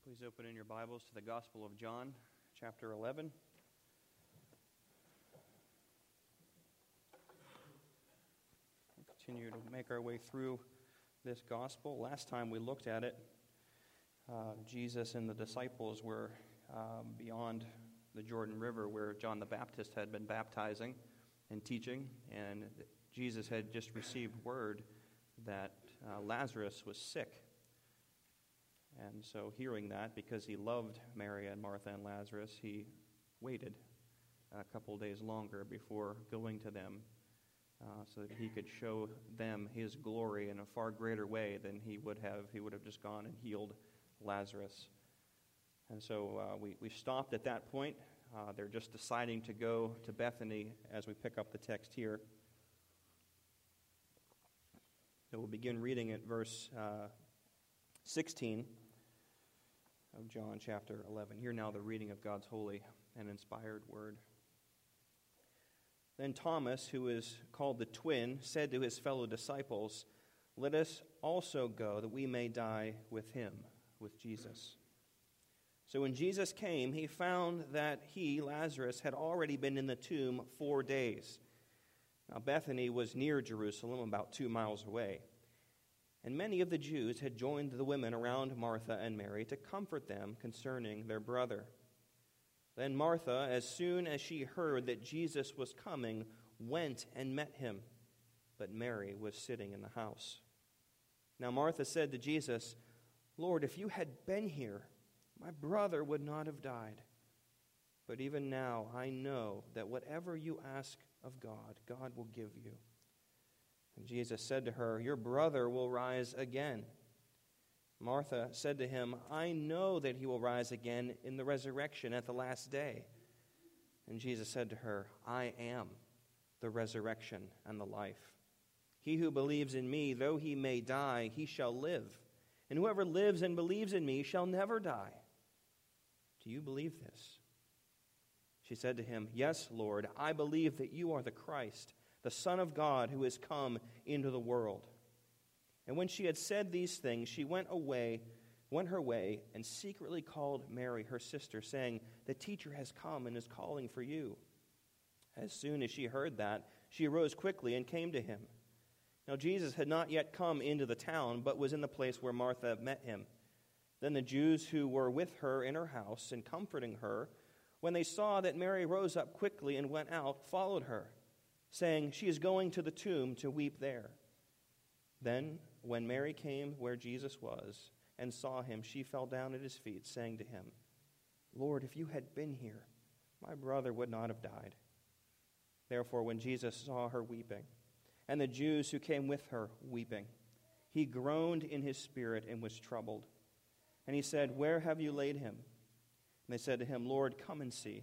Please open in your Bibles to the Gospel of John, chapter 11. We'll continue to make our way through this Gospel. Last time we looked at it, Jesus and the disciples were beyond the Jordan River where John the Baptist had been baptizing and teaching, and Jesus had just received word that Lazarus was sick. And so hearing that, because he loved Mary and Martha and Lazarus, he waited a couple days longer before going to them so that he could show them his glory in a far greater way than he would have. He would have just gone and healed Lazarus. And so we stopped at that point. They're just deciding to go to Bethany as we pick up the text here. So we'll begin reading at verse 16 of John chapter 11. Hear now the reading of God's holy and inspired word. Then Thomas, who is called the twin, said to his fellow disciples, "Let us also go, that we may die with him," with Jesus. So when Jesus came, he found that he, Lazarus, had already been in the tomb 4 days. Now Bethany was near Jerusalem, about 2 miles away. And many of the Jews had joined the women around Martha and Mary to comfort them concerning their brother. Then Martha, as soon as she heard that Jesus was coming, went and met him. But Mary was sitting in the house. Now Martha said to Jesus, "Lord, if you had been here, my brother would not have died. But even now I know that whatever you ask of God, God will give you." And Jesus said to her, "Your brother will rise again." Martha said to him, "I know that he will rise again in the resurrection at the last day." And Jesus said to her, "I am the resurrection and the life. He who believes in me, though he may die, he shall live. And whoever lives and believes in me shall never die. Do you believe this?" She said to him, "Yes, Lord, I believe that you are the Christ, the Son of God, who has come into the world." And when she had said these things, she went her way, and secretly called Mary, her sister, saying, "The teacher has come and is calling for you." As soon as she heard that, she arose quickly and came to him. Now Jesus had not yet come into the town, but was in the place where Martha met him. Then the Jews who were with her in her house and comforting her, when they saw that Mary rose up quickly and went out, followed her, saying, "She is going to the tomb to weep there." Then, when Mary came where Jesus was and saw him, she fell down at his feet, saying to him, "Lord, if you had been here, my brother would not have died." Therefore, when Jesus saw her weeping, and the Jews who came with her weeping, he groaned in his spirit and was troubled. And he said, "Where have you laid him?" And they said to him, "Lord, come and see."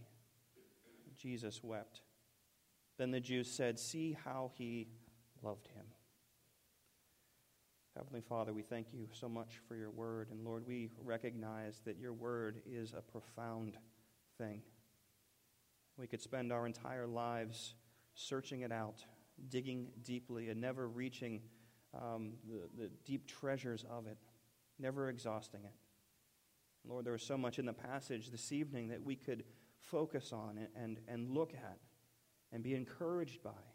Jesus wept. Then the Jews said, "See how he loved him." Heavenly Father, we thank you so much for your word. And Lord, we recognize that your word is a profound thing. We could spend our entire lives searching it out, digging deeply, and never reaching the deep treasures of it, never exhausting it. Lord, there is so much in the passage this evening that we could focus on and look at and be encouraged by.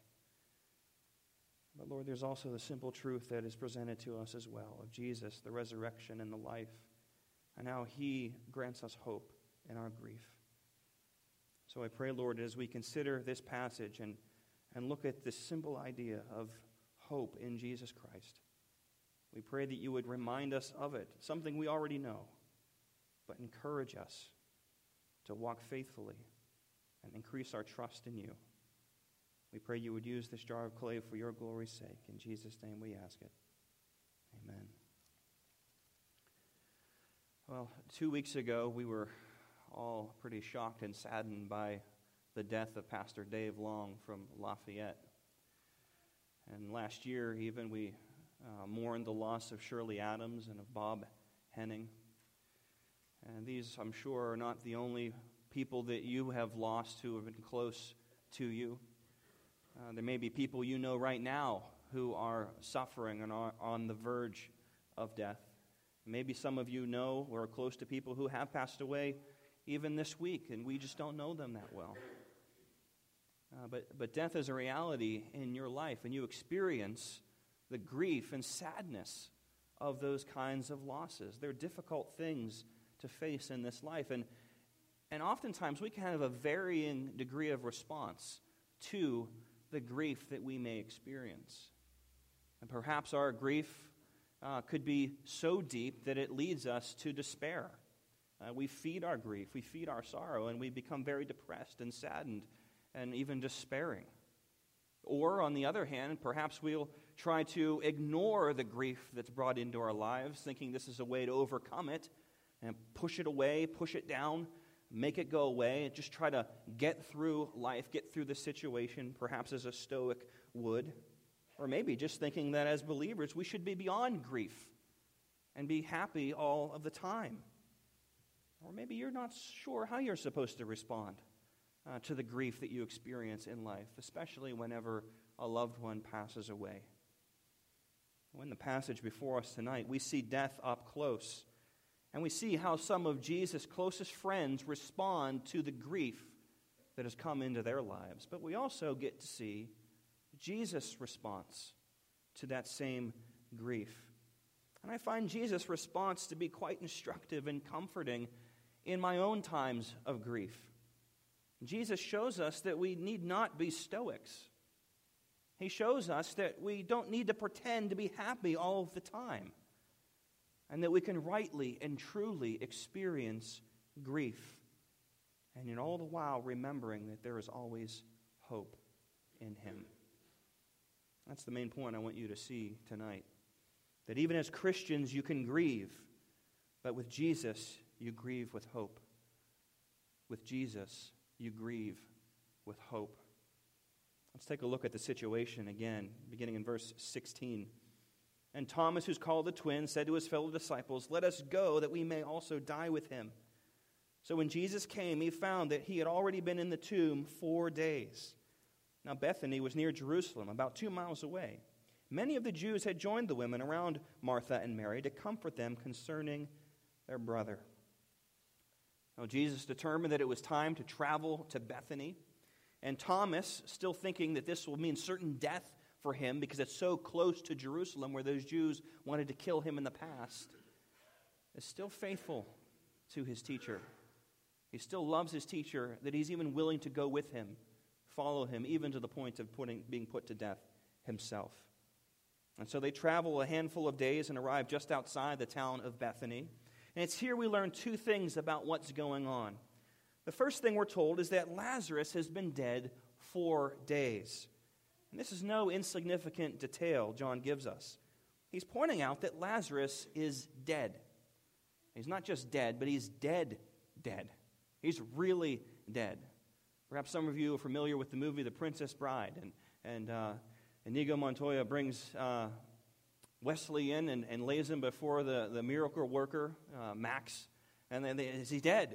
But Lord, there's also the simple truth that is presented to us as well of Jesus, the resurrection and the life, and how he grants us hope in our grief. So I pray, Lord, as we consider this passage and look at this simple idea of hope in Jesus Christ, we pray that you would remind us of it, something we already know, but encourage us to walk faithfully and increase our trust in you. We pray you would use this jar of clay for your glory's sake. In Jesus' name we ask it. Amen. Well, 2 weeks ago, we were all pretty shocked and saddened by the death of Pastor Dave Long from Lafayette. And last year, even, we mourned the loss of Shirley Adams and of Bob Henning. And these, I'm sure, are not the only people that you have lost who have been close to you. There may be people you know right now who are suffering and are on the verge of death. Maybe some of you know or are close to people who have passed away even this week, and we just don't know them that well. But death is a reality in your life, and you experience the grief and sadness of those kinds of losses. They're difficult things to face in this life, and oftentimes we can have a varying degree of response to the grief that we may experience. And perhaps our grief could be so deep that it leads us to despair. We feed our grief, we feed our sorrow, and we become very depressed and saddened and even despairing. Or, on the other hand, perhaps we'll try to ignore the grief that's brought into our lives, thinking this is a way to overcome it, and push it away, push it down, make it go away, and just try to get through life, get through the situation, perhaps as a Stoic would. Or maybe just thinking that as believers we should be beyond grief and be happy all of the time. Or maybe you're not sure how you're supposed to respond to the grief that you experience in life, especially whenever a loved one passes away. In the passage before us tonight, we see death up close, and we see how some of Jesus' closest friends respond to the grief that has come into their lives. But we also get to see Jesus' response to that same grief. And I find Jesus' response to be quite instructive and comforting in my own times of grief. Jesus shows us that we need not be Stoics. He shows us that we don't need to pretend to be happy all of the time, and that we can rightly and truly experience grief, and in all the while remembering that there is always hope in Him. That's the main point I want you to see tonight. That even as Christians you can grieve, but with Jesus you grieve with hope. With Jesus you grieve with hope. Let's take a look at the situation again, beginning in verse 16. And Thomas, who's called the twin, said to his fellow disciples, "Let us go, that we may also die with him." So when Jesus came, he found that he had already been in the tomb 4 days. Now Bethany was near Jerusalem, about 2 miles away. Many of the Jews had joined the women around Martha and Mary to comfort them concerning their brother. Now Jesus determined that it was time to travel to Bethany. And Thomas, still thinking that this will mean certain death for him because it's so close to Jerusalem where those Jews wanted to kill him in the past, is still faithful to his teacher. He still loves his teacher, that he's even willing to go with him, follow him, even to the point of being put to death himself. And so they travel a handful of days and arrive just outside the town of Bethany. And it's here we learn 2 things about what's going on. The first thing we're told is that Lazarus has been dead 4 days. And this is no insignificant detail John gives us. He's pointing out that Lazarus is dead. He's not just dead, but he's dead. He's really dead. Perhaps some of you are familiar with the movie The Princess Bride. And Inigo Montoya brings Wesley in and lays him before the miracle worker, Max. And then is he dead?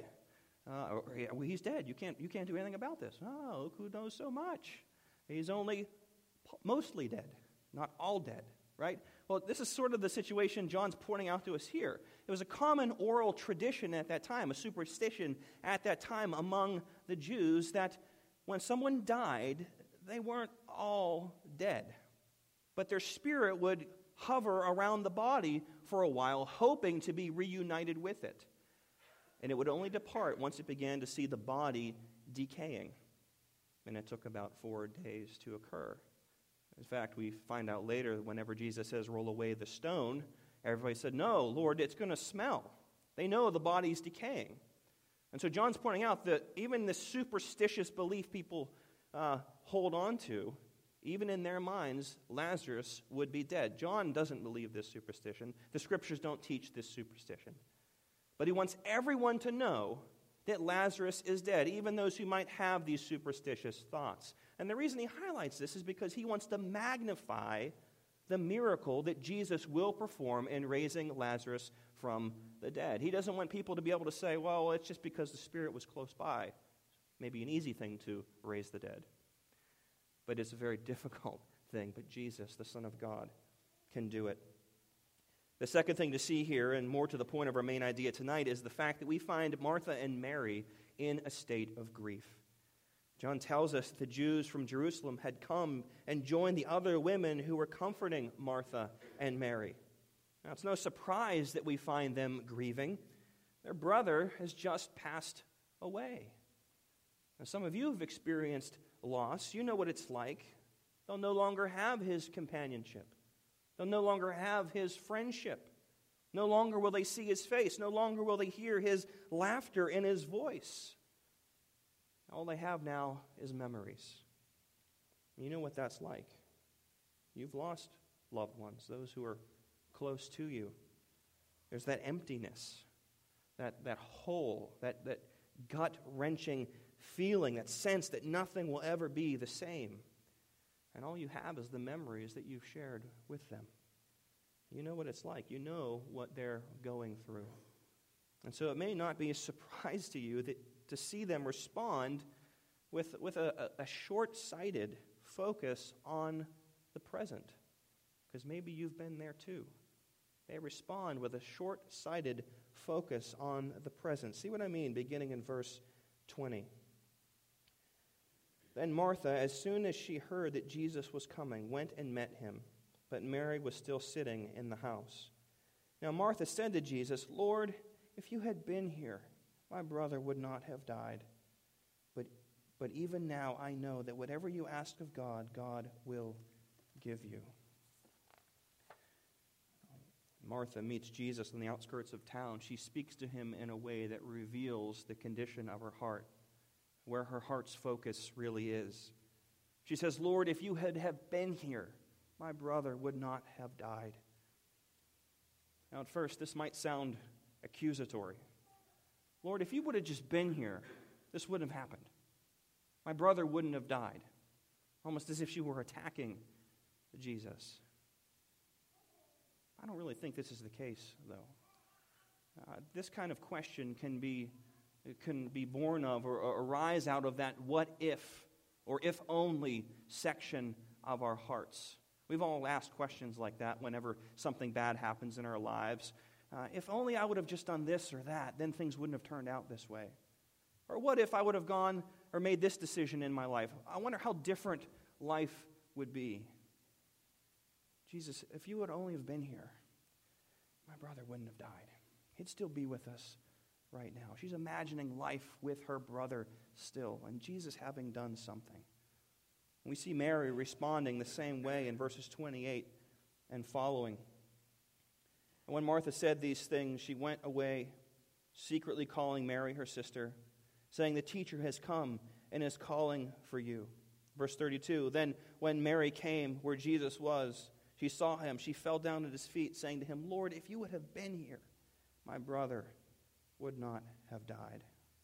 He's dead. You can't do anything about this. Oh, look who knows so much. He's only mostly dead, not all dead, right? Well, this is sort of the situation John's pointing out to us here. It was a common oral tradition at that time, a superstition at that time among the Jews, that when someone died, they weren't all dead, but their spirit would hover around the body for a while, hoping to be reunited with it. And it would only depart once it began to see the body decaying. And it took about 4 days to occur. In fact, we find out later, whenever Jesus says, "Roll away the stone," everybody said, "No, Lord, it's going to smell." They know the body's decaying. And so John's pointing out that even the superstitious belief people hold on to, even in their minds, Lazarus would be dead. John doesn't believe this superstition. The Scriptures don't teach this superstition. But he wants everyone to know that Lazarus is dead, even those who might have these superstitious thoughts. And the reason he highlights this is because he wants to magnify the miracle that Jesus will perform in raising Lazarus from the dead. He doesn't want people to be able to say, well, it's just because the Spirit was close by. Maybe an easy thing to raise the dead. But it's a very difficult thing. But Jesus, the Son of God, can do it. The second thing to see here, and more to the point of our main idea tonight, is the fact that we find Martha and Mary in a state of grief. John tells us that the Jews from Jerusalem had come and joined the other women who were comforting Martha and Mary. Now, it's no surprise that we find them grieving. Their brother has just passed away. Now, some of you have experienced loss. You know what it's like. They'll no longer have his companionship. They'll no longer have his friendship. No longer will they see his face. No longer will they hear his laughter and his voice. All they have now is memories. You know what that's like. You've lost loved ones, those who are close to you. There's that emptiness, that hole, that gut-wrenching feeling, that sense that nothing will ever be the same. And all you have is the memories that you've shared with them. You know what it's like. You know what they're going through. And so it may not be a surprise to you to see them respond with a short-sighted focus on the present. Because maybe you've been there too. They respond with a short-sighted focus on the present. See what I mean, beginning in verse 20. Then Martha, as soon as she heard that Jesus was coming, went and met him, but Mary was still sitting in the house. Now Martha said to Jesus, "Lord, if you had been here, my brother would not have died. But even now I know that whatever you ask of God, God will give you." Martha meets Jesus on the outskirts of town. She speaks to him in a way that reveals the condition of her heart, where her heart's focus really is. She says, "Lord, if you had been here, my brother would not have died." Now, at first, this might sound accusatory. Lord, if you would have just been here, this wouldn't have happened. My brother wouldn't have died. Almost as if she were attacking Jesus. I don't really think this is the case, though. This kind of question can be born of or arise out of that what if or if only section of our hearts. We've all asked questions like that whenever something bad happens in our lives. If only I would have just done this or that, then things wouldn't have turned out this way. Or what if I would have gone or made this decision in my life? I wonder how different life would be. Jesus, if you would only have been here, my brother wouldn't have died. He'd still be with us right now. She's imagining life with her brother still, and Jesus having done something. We see Mary responding the same way in verses 28 and following. And when Martha said these things, she went away, secretly calling Mary, her sister, saying, "The teacher has come and is calling for you." Verse 32, then when Mary came where Jesus was, she saw him. She fell down at his feet, saying to him, "Lord, if you would have been here, my brother would not have died."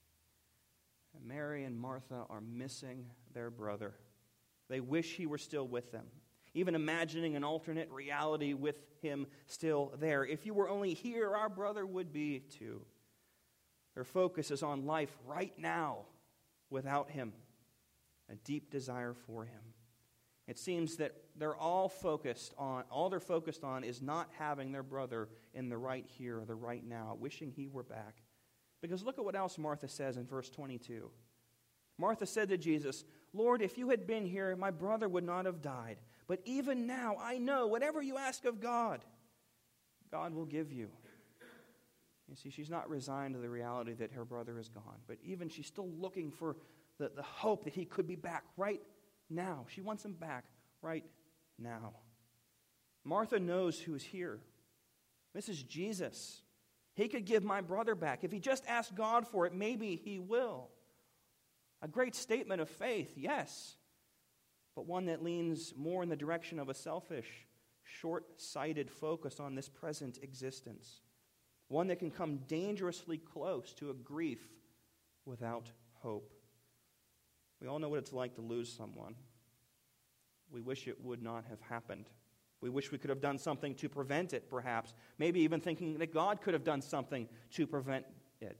And Mary and Martha are missing their brother. They wish he were still with them, even imagining an alternate reality with him still there. If you were only here, our brother would be too. Their focus is on life right now without him, a deep desire for him. It seems that all they're focused on is not having their brother in the right here or the right now, wishing he were back. Because look at what else Martha says in verse 22. Martha said to Jesus, "Lord, if you had been here, my brother would not have died. But even now I know whatever you ask of God, God will give you." You see, she's not resigned to the reality that her brother is gone, but even she's still looking for the hope that he could be back right now. She wants him back right now. Martha knows who's here. This is Jesus. He could give my brother back. If he just asks God for it, maybe he will. A great statement of faith, yes, but one that leans more in the direction of a selfish, short-sighted focus on this present existence. One that can come dangerously close to a grief without hope. We all know what it's like to lose someone. We wish it would not have happened. We wish we could have done something to prevent it, perhaps. Maybe even thinking that God could have done something to prevent it.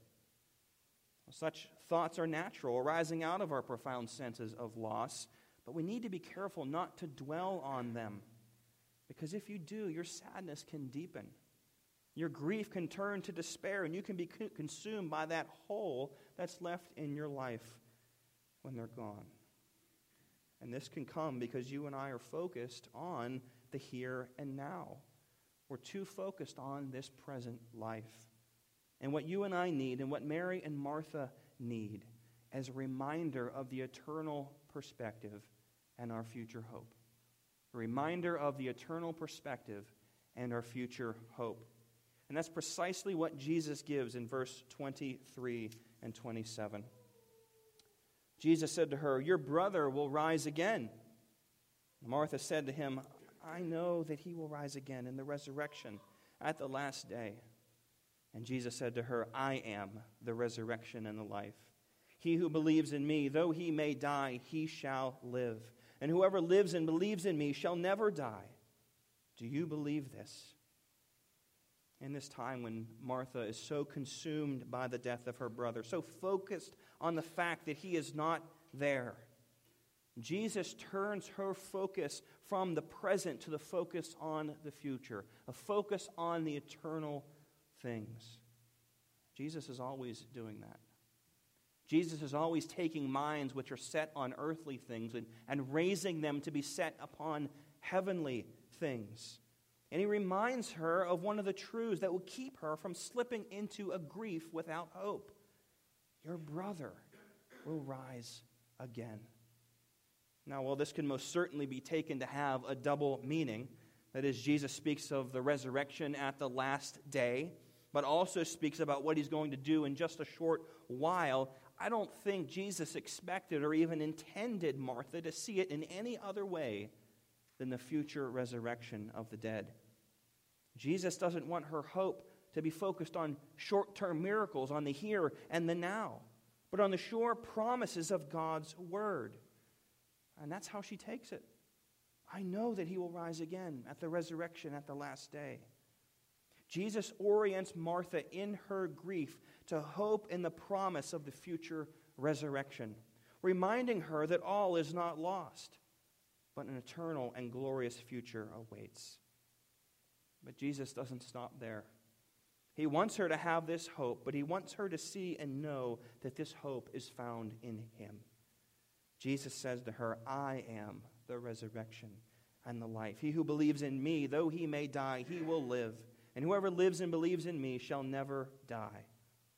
Such thoughts are natural, arising out of our profound senses of loss, but we need to be careful not to dwell on them. Because if you do, your sadness can deepen. Your grief can turn to despair, and you can be consumed by that hole that's left in your life when they're gone. And this can come because you and I are focused on the here and now. We're too focused on this present life. And what you and I need, and what Mary and Martha need, as a reminder of the eternal perspective and our future hope. A reminder of the eternal perspective and our future hope. And that's precisely what Jesus gives in verse 23 and 27. Jesus said to her, "Your brother will rise again." Martha said to him, "I know that he will rise again in the resurrection at the last day." And Jesus said to her, "I am the resurrection and the life. He who believes in me, though he may die, he shall live. And whoever lives and believes in me shall never die. Do you believe this?" In this time when Martha is so consumed by the death of her brother, so focused on the fact that he is not there, Jesus turns her focus from the present to the focus on the future, a focus on the eternal things. Jesus is always doing that. Jesus is always taking minds which are set on earthly things and raising them to be set upon heavenly things. And he reminds her of one of the truths that will keep her from slipping into a grief without hope. Your brother will rise again. Now, while this can most certainly be taken to have a double meaning, that is, Jesus speaks of the resurrection at the last day, but also speaks about what he's going to do in just a short while, I don't think Jesus expected or even intended Martha to see it in any other way than the future resurrection of the dead. Jesus doesn't want her hope to be focused on short-term miracles, on the here and the now, but on the sure promises of God's word. And that's how she takes it. I know that he will rise again at the resurrection at the last day. Jesus orients Martha in her grief to hope in the promise of the future resurrection, reminding her that all is not lost, but an eternal and glorious future awaits. But Jesus doesn't stop there. He wants her to have this hope, but he wants her to see and know that this hope is found in him. Jesus says to her, "I am the resurrection and the life. He who believes in me, though he may die, he will live. And whoever lives and believes in me shall never die."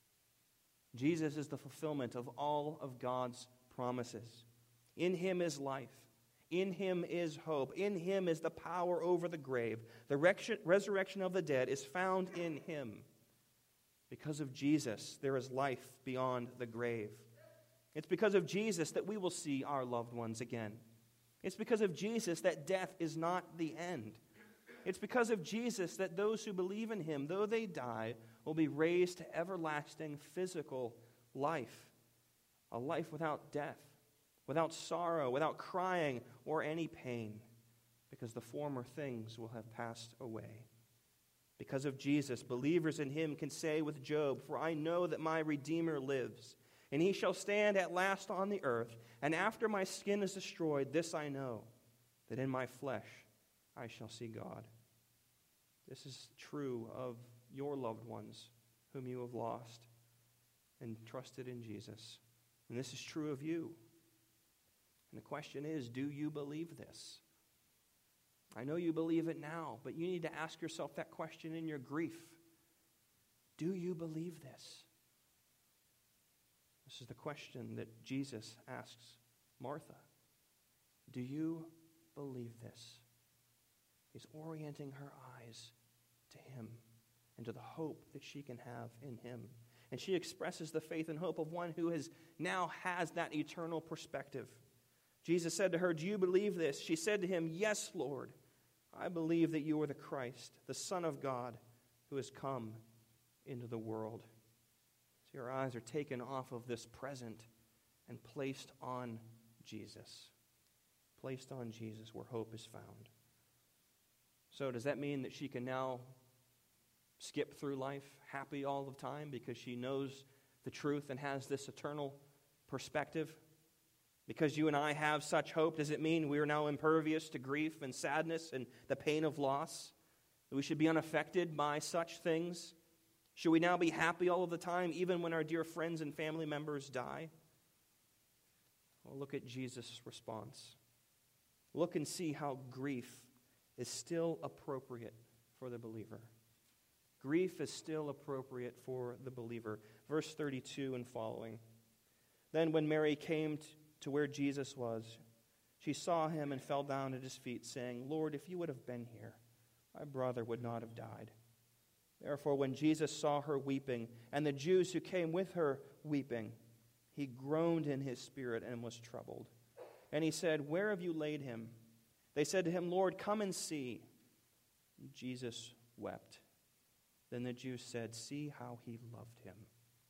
Jesus is the fulfillment of all of God's promises. In him is life. In him is hope. In him is the power over the grave. The resurrection of the dead is found in him. Because of Jesus, there is life beyond the grave. It's because of Jesus that we will see our loved ones again. It's because of Jesus that death is not the end. It's because of Jesus that those who believe in him, though they die, will be raised to everlasting physical life. A life without death, without sorrow, without crying or any pain, because the former things will have passed away. Because of Jesus, believers in him can say with Job, "For I know that my Redeemer lives, and he shall stand at last on the earth, and after my skin is destroyed, this I know, that in my flesh I shall see God." This is true of your loved ones whom you have lost and trusted in Jesus. And this is true of you. And the question is, do you believe this? I know you believe it now, but you need to ask yourself that question in your grief. Do you believe this? This is the question that Jesus asks Martha. Do you believe this? He's orienting her eyes to him and to the hope that she can have in him. And she expresses the faith and hope of one who now has that eternal perspective. Jesus said to her, "Do you believe this?" She said to him, "Yes, Lord. I believe that you are the Christ, the Son of God, who has come into the world." So your eyes are taken off of this present and placed on Jesus. Placed on Jesus where hope is found. So does that mean that she can now skip through life happy all the time because she knows the truth and has this eternal perspective? Because you and I have such hope, does it mean we are now impervious to grief and sadness and the pain of loss? That we should be unaffected by such things? Should we now be happy all of the time, even when our dear friends and family members die? Well, look at Jesus' response. Look and see how grief is still appropriate for the believer. Grief is still appropriate for the believer. Verse 32 and following. Then when Mary came to where Jesus was, she saw him and fell down at his feet, saying, Lord, if you would have been here, my brother would not have died. Therefore, when Jesus saw her weeping, and the Jews who came with her weeping, he groaned in his spirit and was troubled. And he said, Where have you laid him? They said to him, Lord, come and see. And Jesus wept. Then the Jews said, See how he loved him.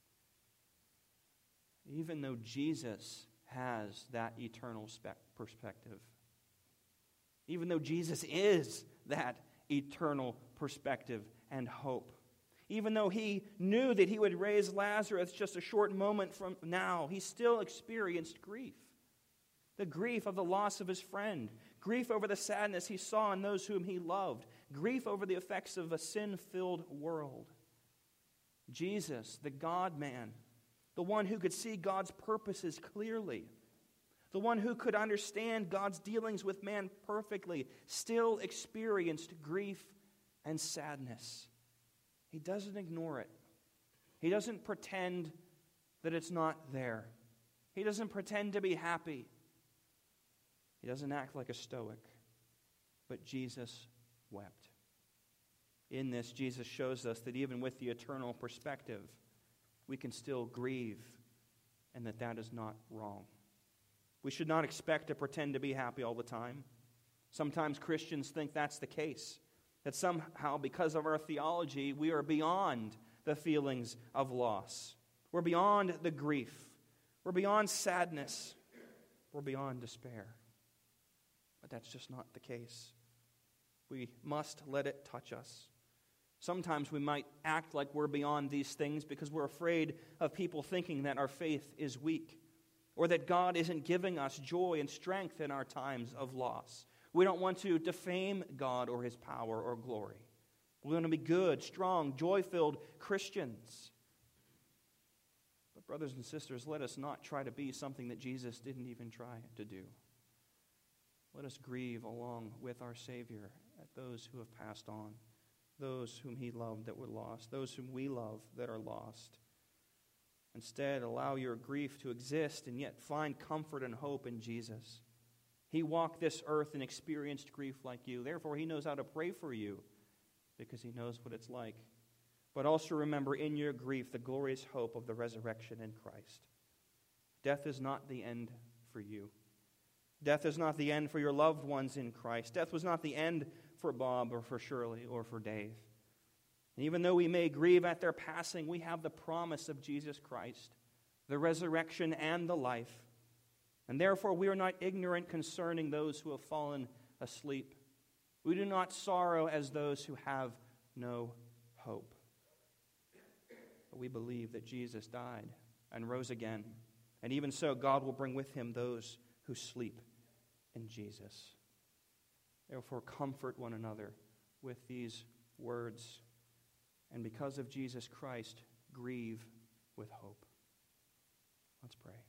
Even though Jesus has that eternal perspective, even though Jesus is that eternal perspective and hope, even though he knew that he would raise Lazarus just a short moment from now, he still experienced grief. The grief of the loss of his friend, grief over the sadness he saw in those whom he loved, grief over the effects of a sin-filled world. Jesus, the God-man, the one who could see God's purposes clearly, the one who could understand God's dealings with man perfectly, still experienced grief and sadness. He doesn't ignore it. He doesn't pretend that it's not there. He doesn't pretend to be happy. He doesn't act like a stoic. But Jesus wept. In this, Jesus shows us that even with the eternal perspective, we can still grieve, and that is not wrong. We should not expect to pretend to be happy all the time. Sometimes Christians think that's the case, that somehow because of our theology, we are beyond the feelings of loss. We're beyond the grief. We're beyond sadness. We're beyond despair. But that's just not the case. We must let it touch us. Sometimes we might act like we're beyond these things because we're afraid of people thinking that our faith is weak, or that God isn't giving us joy and strength in our times of loss. We don't want to defame God or his power or glory. We want to be good, strong, joy-filled Christians. But brothers and sisters, let us not try to be something that Jesus didn't even try to do. Let us grieve along with our Savior at those who have passed on, those whom he loved that were lost, those whom we love that are lost. Instead, allow your grief to exist and yet find comfort and hope in Jesus. He walked this earth and experienced grief like you. Therefore, he knows how to pray for you because he knows what it's like. But also remember in your grief the glorious hope of the resurrection in Christ. Death is not the end for you. Death is not the end for your loved ones in Christ. Death was not the end for Bob or for Shirley or for Dave. And even though we may grieve at their passing, we have the promise of Jesus Christ, the resurrection and the life. And therefore we are not ignorant concerning those who have fallen asleep. We do not sorrow as those who have no hope. But we believe that Jesus died and rose again. And even so, God will bring with him those who sleep in Jesus. Therefore, comfort one another with these words. And because of Jesus Christ, grieve with hope. Let's pray.